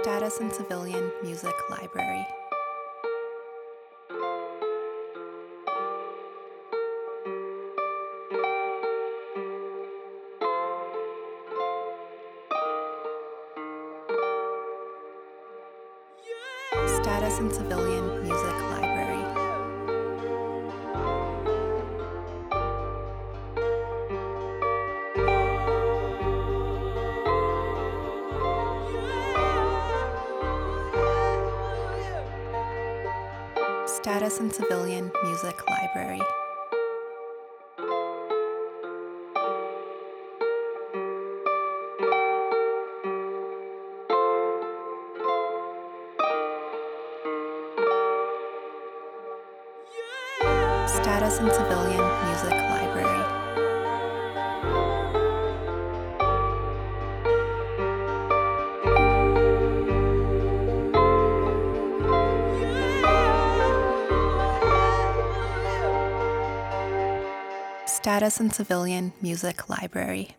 Status and Civilian Music Library. Status and Civilian Music Library. Status and Civilian Music Library. Status and Civilian Music Library. Status and Civilian Music Library.